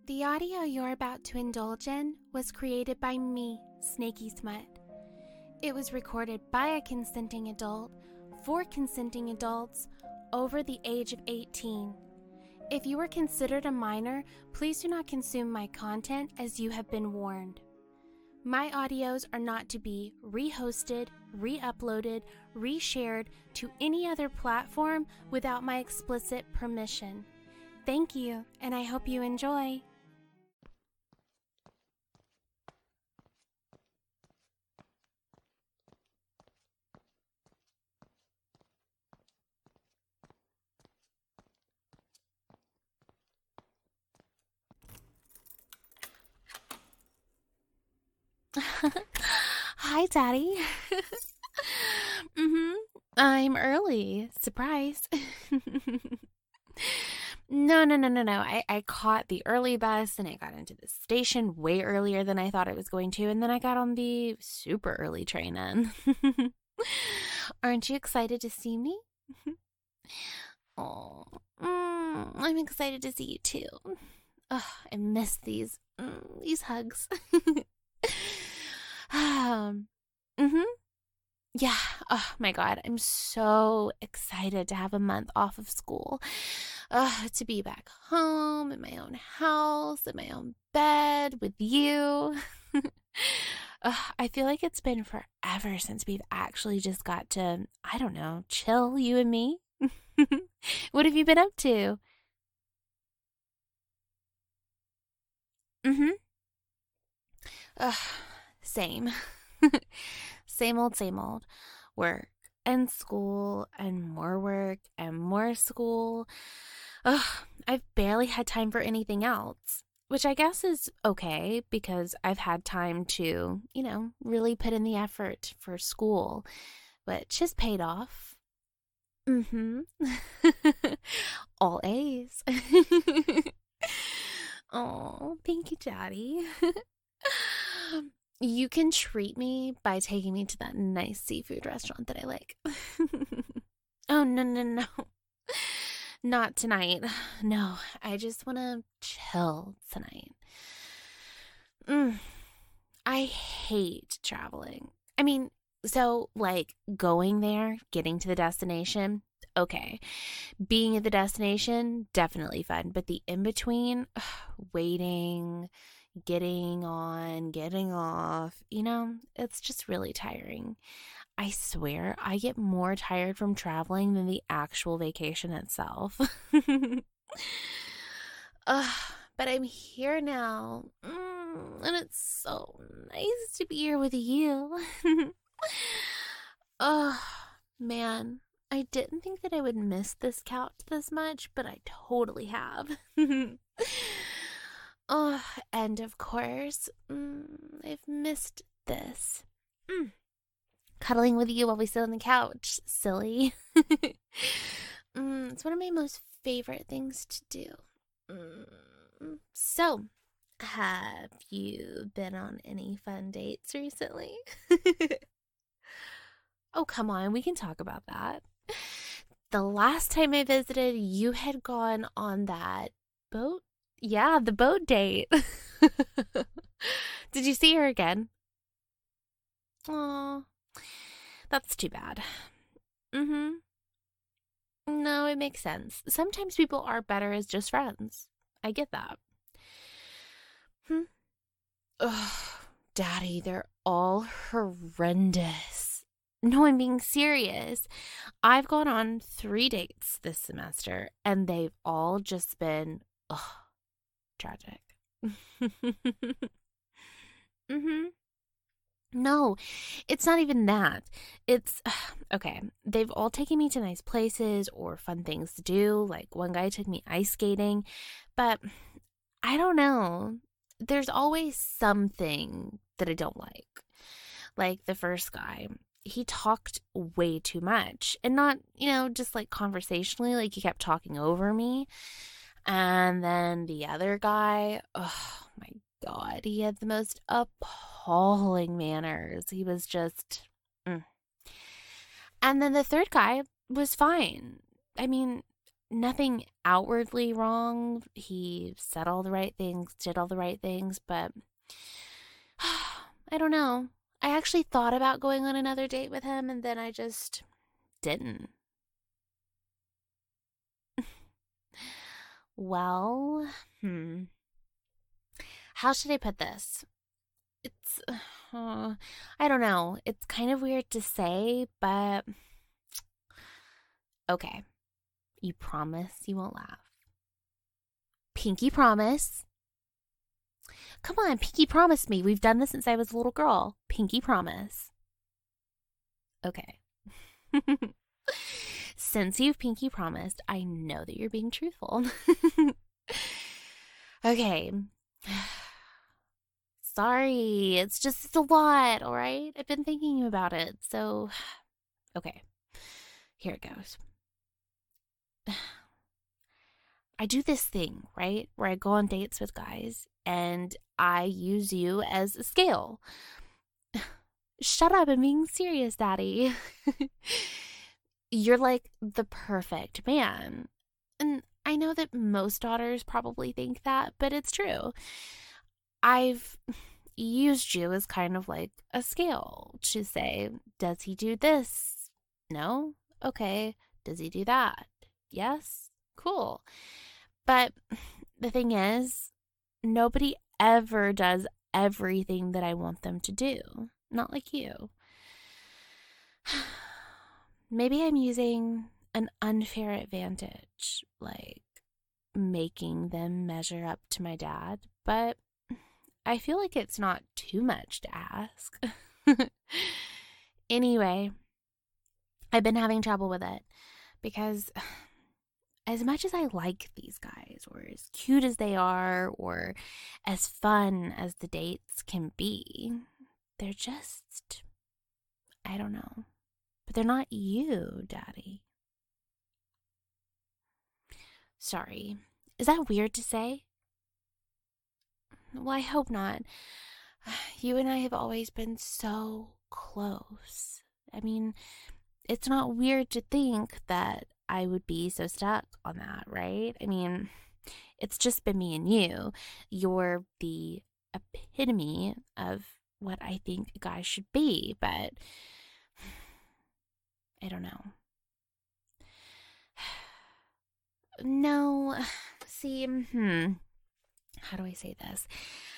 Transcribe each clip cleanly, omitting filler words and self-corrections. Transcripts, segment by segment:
The audio you're about to indulge in was created by me, Snaky Smut. It was recorded by a consenting adult for consenting adults over the age of 18. If you are considered a minor, please do not consume my content as you have been warned. My audios are not to be re-hosted, re-uploaded, re-shared to any other platform without my explicit permission. Thank you, and I hope you enjoy. Hi, Daddy. I'm early. Surprise. No. I caught the early bus and I got into the station way earlier than I thought I was going to, and then I got on the super early train in. Aren't you excited to see me? Oh, I'm excited to see you too. Oh, I miss these hugs. Yeah. Oh my God. I'm so excited to have a month off of school. To be back home in my own house, in my own bed with you. I feel like it's been forever since we've actually just got to, I don't know, chill, you and me. What have you been up to? Same. Same old. Work and school and more work and more school. I've barely had time for anything else, which I guess is okay because I've had time to, really put in the effort for school, which has paid off. All A's. Oh, thank you, Daddy. You can treat me by taking me to that nice seafood restaurant that I like. Oh, no. Not tonight. No, I just want to chill tonight. I hate traveling. I mean, so, going there, getting to the destination, okay. Being at the destination, definitely fun. But the in-between, waiting, getting on, getting off, it's just really tiring. I swear, I get more tired from traveling than the actual vacation itself. But I'm here now, and it's so nice to be here with you. Oh, man, I didn't think that I would miss this couch this much, but I totally have. Oh, and of course, I've missed this. Cuddling with you while we sit on the couch. Silly. It's one of my most favorite things to do. So, have you been on any fun dates recently? Oh, come on. We can talk about that. The last time I visited, you had gone on that boat. Yeah, the boat date. Did you see her again? Aw, that's too bad. No, it makes sense. Sometimes people are better as just friends. I get that. Ugh, Daddy, they're all horrendous. No, I'm being serious. I've gone on 3 dates this semester, and they've all just been, tragic. No, it's not even that. It's, okay, they've all taken me to nice places or fun things to do. Like, one guy took me ice skating, but I don't know. There's always something that I don't like. Like the first guy, he talked way too much, and not, just conversationally, he kept talking over me. And then the other guy, oh my God, he had the most appalling manners. He was just, And then the third guy was fine. I mean, nothing outwardly wrong. He said all the right things, did all the right things, but I don't know. I actually thought about going on another date with him, and then I just didn't. Well, how should I put this? It's, I don't know. It's kind of weird to say, but okay. You promise you won't laugh. Pinky promise. Come on, Pinky promise me. We've done this since I was a little girl. Pinky promise. Okay. Since you've pinky promised, I know that you're being truthful. Okay. Sorry, it's a lot, all right? I've been thinking about it. So, okay. Here it goes. I do this thing, right? Where I go on dates with guys and I use you as a scale. Shut up, I'm being serious, Daddy. You're like the perfect man. And I know that most daughters probably think that, but it's true. I've used you as kind of like a scale to say, does he do this? No? Okay. Does he do that? Yes? Cool. But the thing is, nobody ever does everything that I want them to do. Not like you. Maybe I'm using an unfair advantage, like making them measure up to my dad, but I feel like it's not too much to ask. Anyway, I've been having trouble with it because as much as I like these guys, or as cute as they are, or as fun as the dates can be, they're just, I don't know. But they're not you, Daddy. Sorry. Is that weird to say? Well, I hope not. You and I have always been so close. I mean, it's not weird to think that I would be so stuck on that, right? I mean, it's just been me and you. You're the epitome of what I think a guy should be, but I don't know. No, see, how do I say this?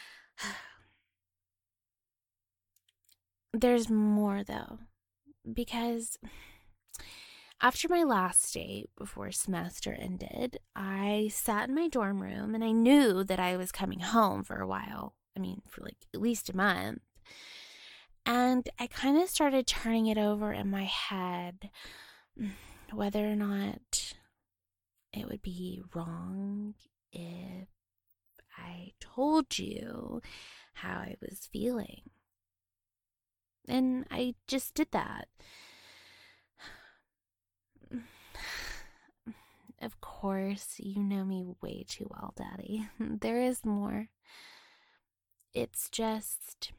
There's more though, because after my last date before semester ended, I sat in my dorm room and I knew that I was coming home for a while. I mean, for like at least a month. And I kind of started turning it over in my head whether or not it would be wrong if I told you how I was feeling. And I just did that. Of course, you know me way too well, Daddy. There is more. It's just,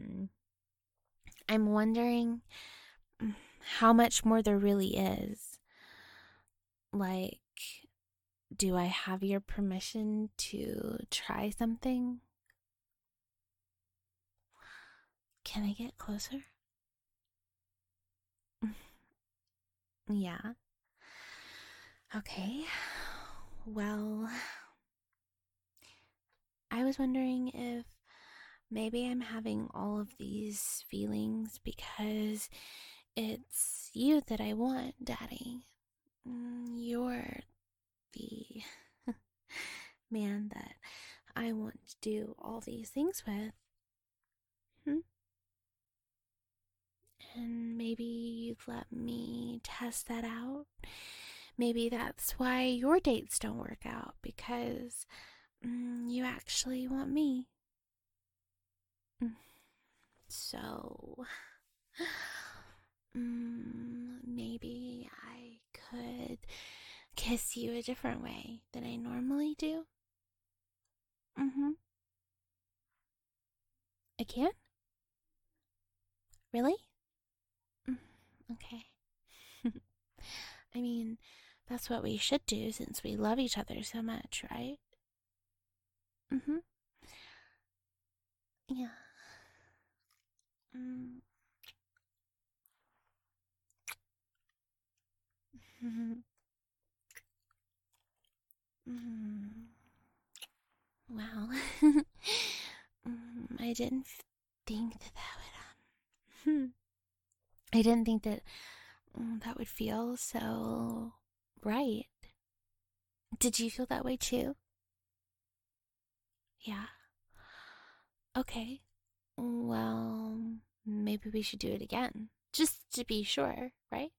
I'm wondering how much more there really is. Like, do I have your permission to try something? Can I get closer? Yeah. Okay. Well, I was wondering if maybe I'm having all of these feelings because it's you that I want, Daddy. You're the man that I want to do all these things with. And maybe you've let me test that out. Maybe that's why your dates don't work out, because you actually want me. So, maybe I could kiss you a different way than I normally do. I can? Really? Okay. I mean, That's what we should do since we love each other so much, right? Mm-hmm. Yeah. Mm. Mm-hmm. Mm. Wow. I didn't think that would I didn't think that that would feel so right. Did you feel that way too? Yeah. Okay. Well, maybe we should do it again. Just to be sure, right?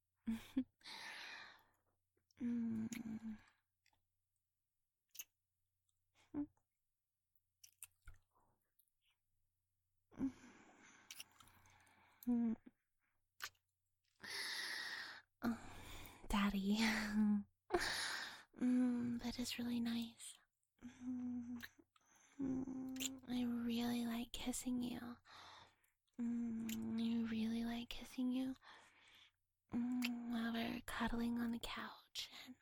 Mm. Mm. Oh, Daddy. That is really nice. I really like kissing you. I really like kissing you while we're cuddling on the couch and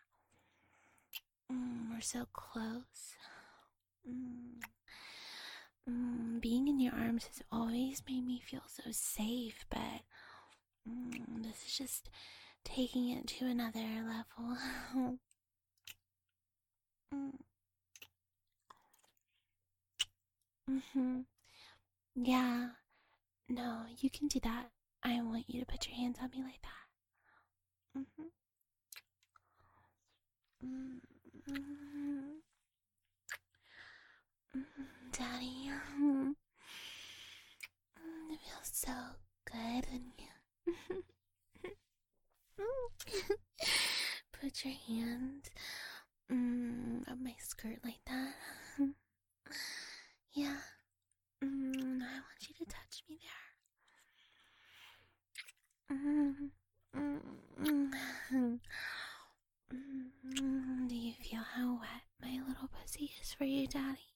we're so close. Mm, Being in your arms has always made me feel so safe, but this is just taking it to another level. mm, mm-hmm. Yeah, no, you can do that. I want you to put your hands on me like that. Mm-hmm. Mm-hmm. Daddy, it feels so good when you put your hand up my skirt like that. Yeah, I want you to touch me there. Do you feel how wet my little pussy is for you, Daddy?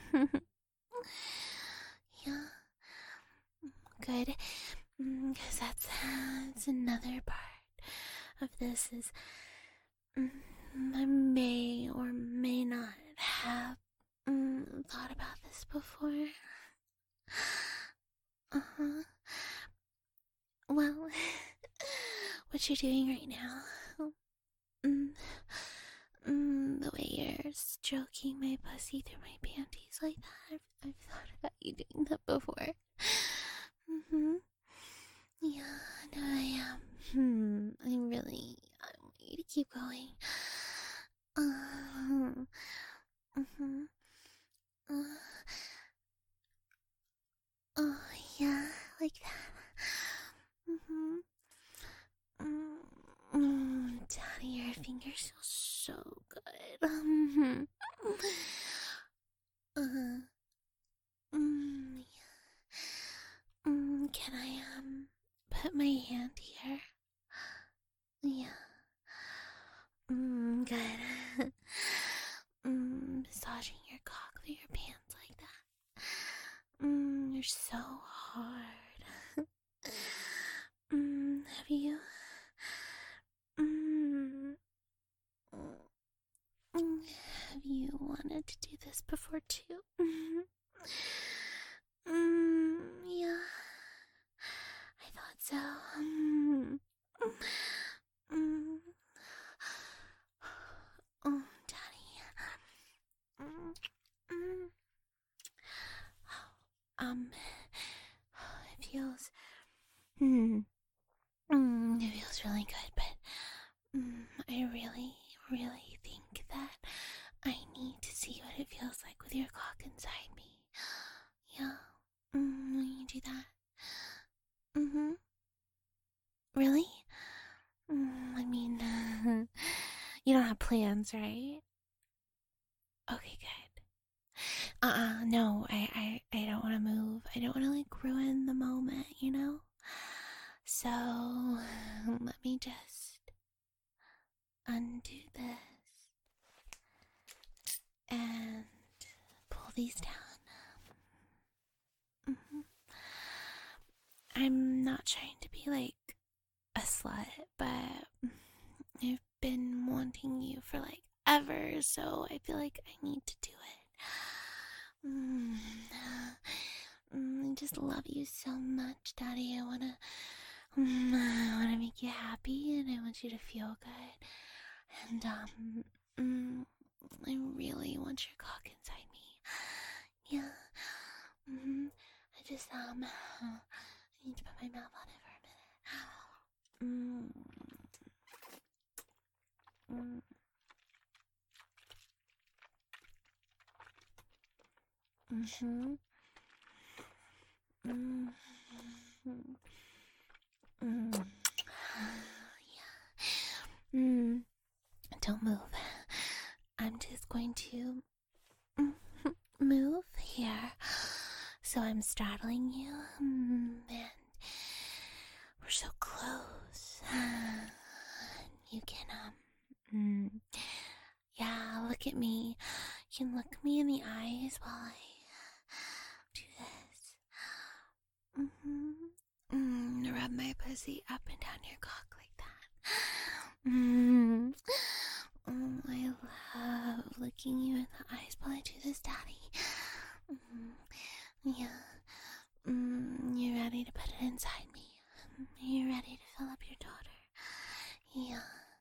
Yeah, good. Because that's another part of this is I may or may not have thought about this before. Uh-huh. Well, what you're doing right now, mm, the way you're stroking my pussy through my panties like that, I've thought about you doing that before. Mm-hmm. Yeah, no, I am. I want you to keep going. Mm-hmm. Uh, oh, yeah, like that. Mm-hmm. Daddy, your fingers feel so good. uh, yeah. Can I put my hand here? Yeah. Good. Massaging your cock through your pants like that. You're so hard. Have you mm, have you wanted to do this before too? Yeah, I thought so. Mm, oh, Daddy. Mm, mm. Um, it feels. It feels really good, but I really think that I need to see what it feels like with your cock inside me. Yeah. Will you do that? Mm-hmm. Really? I mean, you don't have plans, right? Okay, good. No, I don't want to move. I don't want to, like, ruin the moment, you know? So, let me just undo this and pull these down. hmm I'm not trying to be like a slut, but I've been wanting you for like ever, so I feel like I need to do it. I just love you so much, Daddy. I wanna make you happy, and I want you to feel good. And I really want your cock inside me. Yeah. I just I need to put my mouth on it for a minute. Mm-hmm. Mm-hmm. Mm. Yeah. Don't move. I'm just going to move here. So I'm startling you. And we're so close. You can, yeah, look at me. You can look me in the eyes while I do this. Rub my pussy up and down your cock like that. I love looking you in the eyes while I do this, Daddy. Yeah. You ready to put it inside me? You ready to fill up your daughter? Yeah.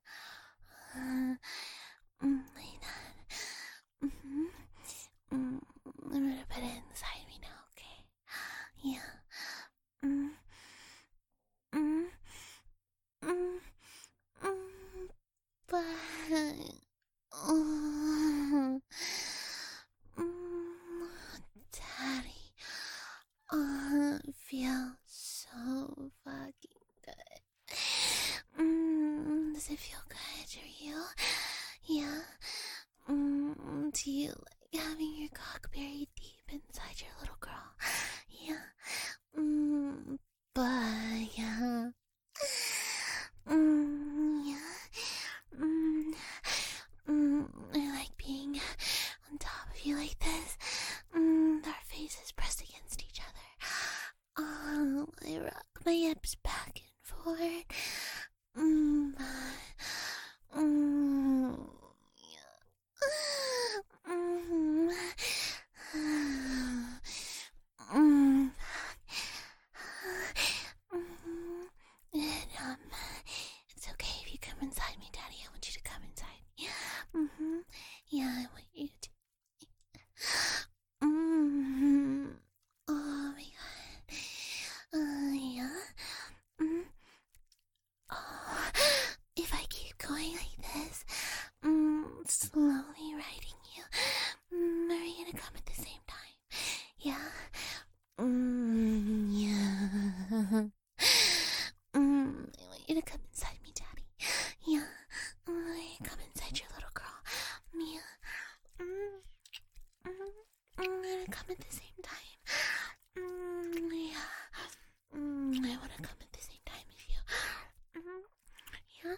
Like that. I'm gonna put it inside me now, okay? Yeah. But Daddy, feels so fucking good. Does it feel good to you? Yeah. Do you like having your cock buried deep inside your little girl? Yeah. But yeah. Yeah. I like being on top of you like this. Our faces pressed against each other. I rock my hips back and forward. And, it's okay if you come inside me, Daddy. I want you to come inside me. Yeah, I want you to. Oh my god. Yeah. Oh, if I keep going like this, slowly riding you, are we gonna come at the same time? Yeah. Yeah. I want you to come inside me, Daddy. Yeah. Come inside your little girl. Yeah. I'm gonna come at the same time. Yeah. I wanna come at the same time as you. Yeah.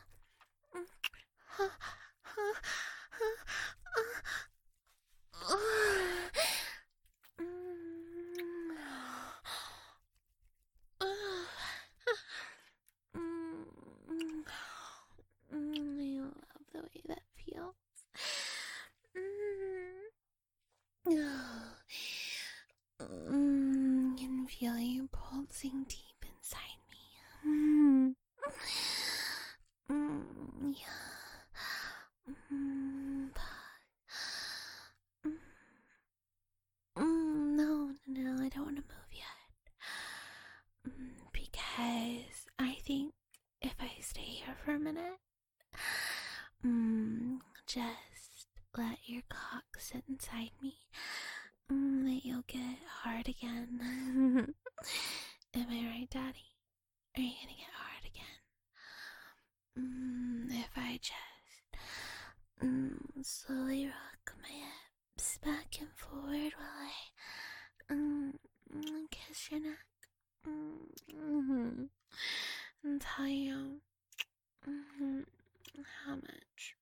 I love the way that feels. Can feel you pulsing deep inside me. Yeah. No, I don't want to move yet. Because I think if I stay here for a minute, just let your cock sit inside me, that you'll get hard again. Am I right, Daddy? Are you gonna get hard again? If I just slowly rock my hips back and forward while I kiss your neck, and tell you how much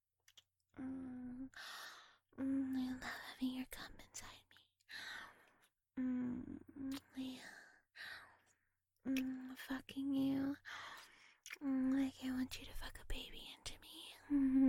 I love having your cum inside me. Yeah. Fucking you. Like I want you to fuck a baby into me.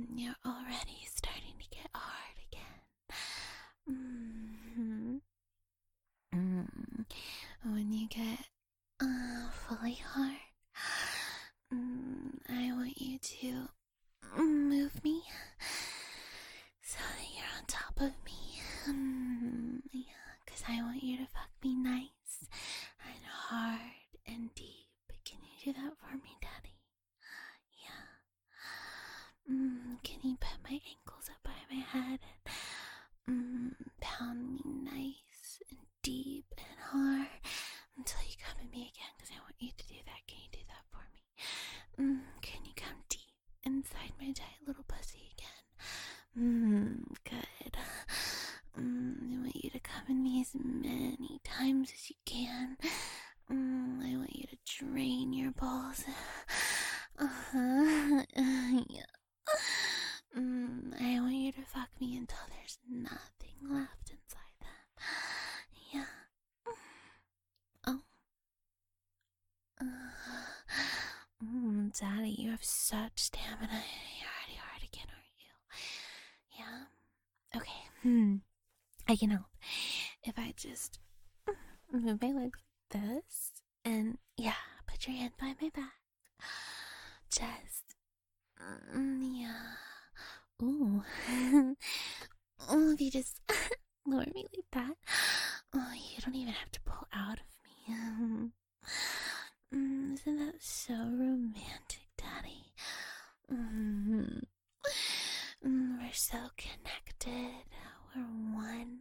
You're already starting to get hard again. When you get fully hard, I want you to move me so that you're on top of me. Yeah, because I want you to fuck me nice and hard and deep. Can you do that for me, Daddy? Yeah. Can you put my ankles up by my head and pound me nice and deep and hard until you come at me again? Because I want you to do that. Can you do that for me? Can you come deep inside my tight little pussy again? Good. I want you to come in me as many times as you can. I want you to drain your balls. Yeah. I want you to fuck me until there's nothing left inside them. Yeah. Oh. Daddy, you have such stamina. You're already hard again, aren't you? Yeah. Okay. I can help. If I just move my legs like this, and yeah, put your hand by my back. Just, yeah. Ooh. Oh, if you just lower me like that, oh, you don't even have to pull out of me. Isn't that so romantic, Daddy? We're so connected. We're one.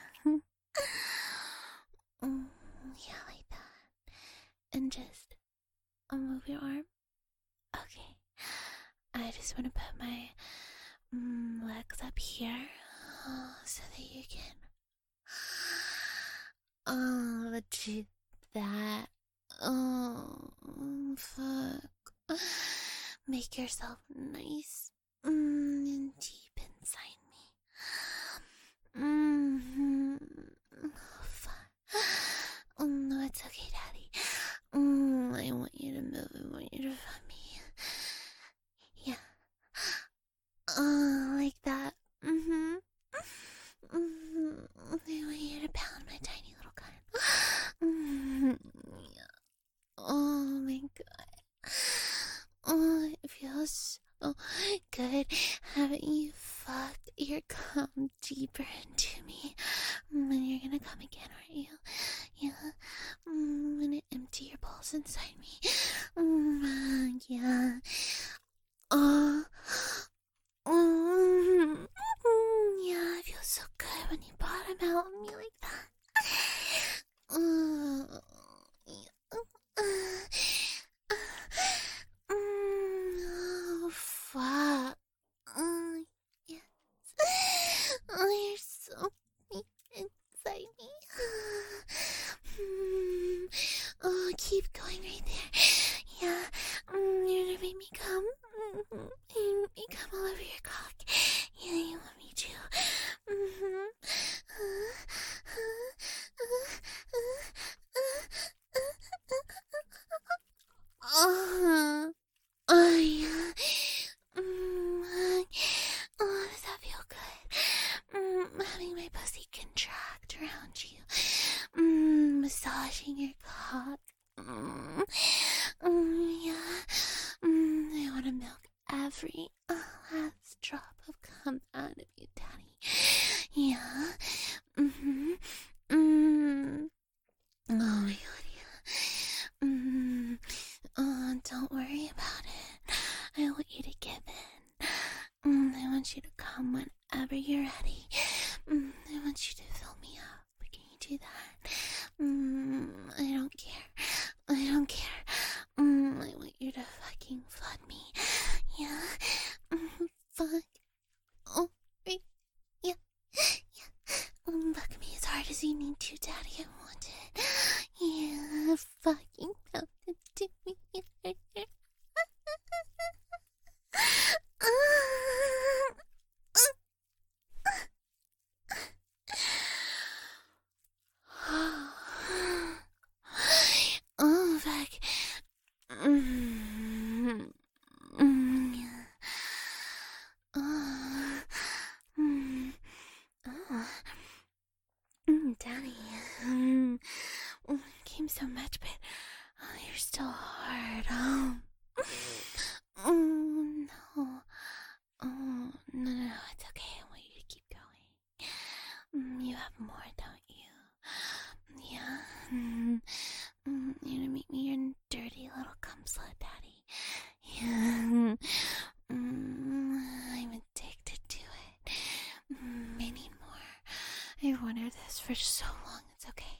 Yeah, like that. And just move your arm. Okay. I just want to put my legs up here so that you can do that. Oh, fuck. Make yourself nice and deep inside me. Fuck. Oh, no, it's okay, Daddy. I want you to move. I want you to fuck me. Yeah. Like that. I want you to pound my tiny little gun. Yeah. Oh my god. Oh, it feels so good having you fuck your cum deeper into me. And you're gonna come again, aren't you? Yeah. I'm gonna empty your balls inside me. Yeah. Yeah, it feels so good when you bottom out on me like that. Oh, fuck. Yes. Oh, you're so deep inside me. Oh, keep going right there. Yeah. You're gonna make me come. You make me come all over your cock. Yeah, you want me to. Oh, yeah. Oh, does that feel good? Having my pussy contract around you. Massaging your cock. Yeah. I want to milk every last drop of cum out of you, Daddy. Yeah. Oh my god, yeah. Don't worry about it. I want you to give in. I want you to come whenever you're ready. I want you to fill me up. Can you do that? I don't care. I don't care. I want you to fucking flood me. Yeah. Fuck. Oh, right. Yeah. Yeah. Fuck me as hard as you need to, Daddy. I want it. Yeah. Fucking pound it to me. Oh, fuck. Oh, more, don't you? Yeah. You're gonna make me your dirty little cum slut, Daddy. Yeah. I'm addicted to it. I need more. I've wanted this for so long. It's okay.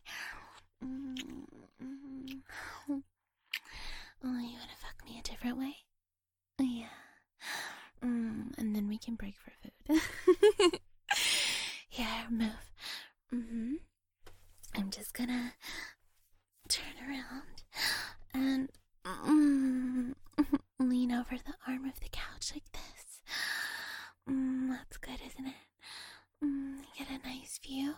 Oh, you wanna fuck me a different way? Yeah. And then we can break for food. Yeah, move. I'm just gonna turn around and lean over the arm of the couch like this. That's good, isn't it? Get a nice view.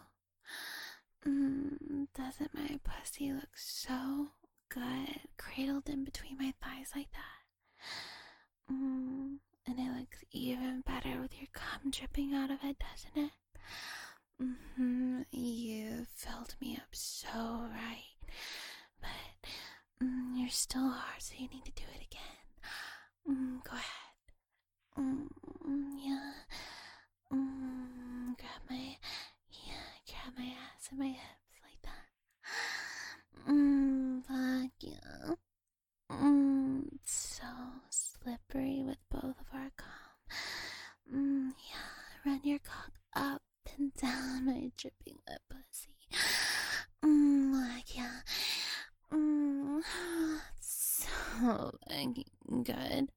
Doesn't my pussy look so good, cradled in between my thighs like that? And it looks even better with your cum dripping out of it, doesn't it? You filled me up so right, but you're still hard, so you need to do it again. Go ahead. Yeah. Grab my ass and my hips like that. Fuck yeah. It's so slippery with both of our cum. Yeah, run your cock up and down my dripping wet pussy. Like, yeah. So fucking good.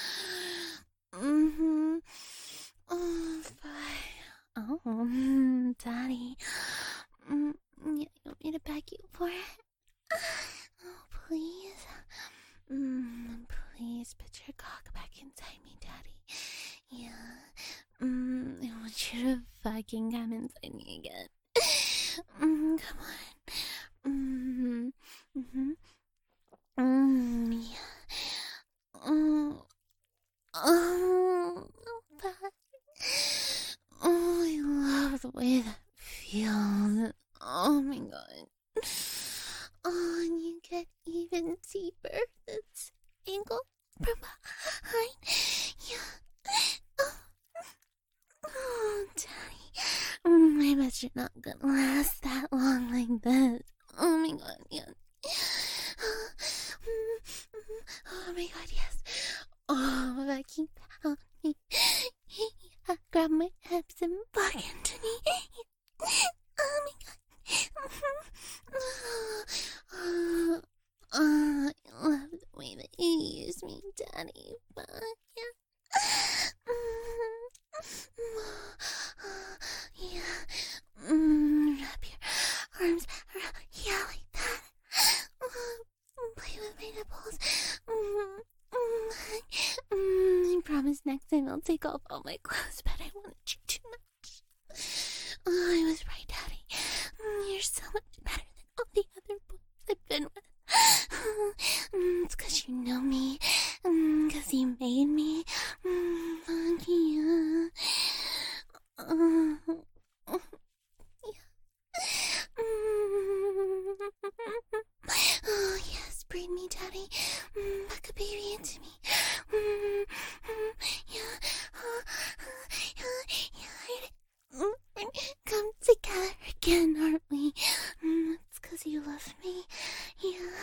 Oh, fine. Oh, Daddy. Yeah, you want me to beg you for it? Oh, please. Please put your cock back inside me, Daddy. Yeah. I want you to fucking come inside me again. Come on. Yeah. I love the way that feels. Oh my god. Oh, and you get even deeper. This angle from behind. Yeah. Oh, Daddy. I bet you're not gonna last that long like this. Oh my god, yeah. Oh my god, yes. Oh, Becky found me. Grab my hips and fuck into me. Oh my god. I love the way that you use me, Daddy. Fuck yeah. Yeah. Wrap your arms around. Yeah, like that. Play with my nipples. I promise next time I'll take off all my clothes, but I wanted you too much. Oh, I was right, Daddy. You're so much better than all the other boys I've been with. It's 'cause you know me. 'Cause you made me. Fuck yeah. Oh, yes, breed me, Daddy. Fuck a baby into me. We're gonna come together again, aren't we? It's 'cause you love me. Yeah.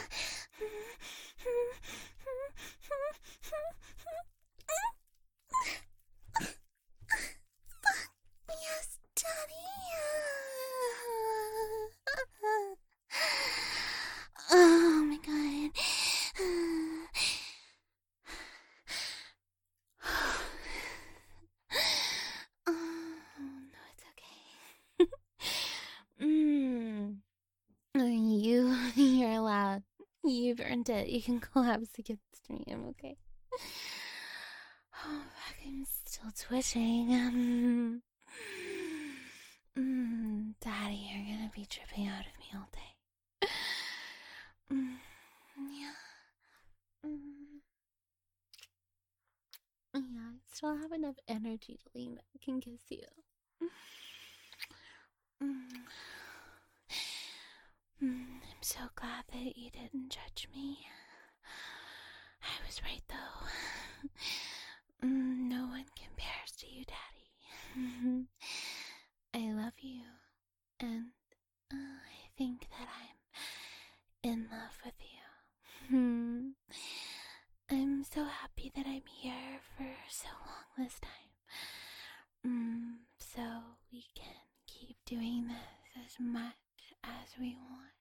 Yes, Daddy. Oh my god. No, it's okay. You're allowed. You've earned it. You can collapse against me. I'm okay. Oh, fuck, I'm still twitching. Daddy, you're gonna be dripping out of me all day. Yeah. Yeah, I still have enough energy to lean back and kiss you. I'm so glad that you didn't judge me. I was right, though. No one compares to you, Daddy. I love you. and I think that I'm in love with you. Hmm. I'm so happy that I'm here for so long this time. So we can keep doing this as much as we want.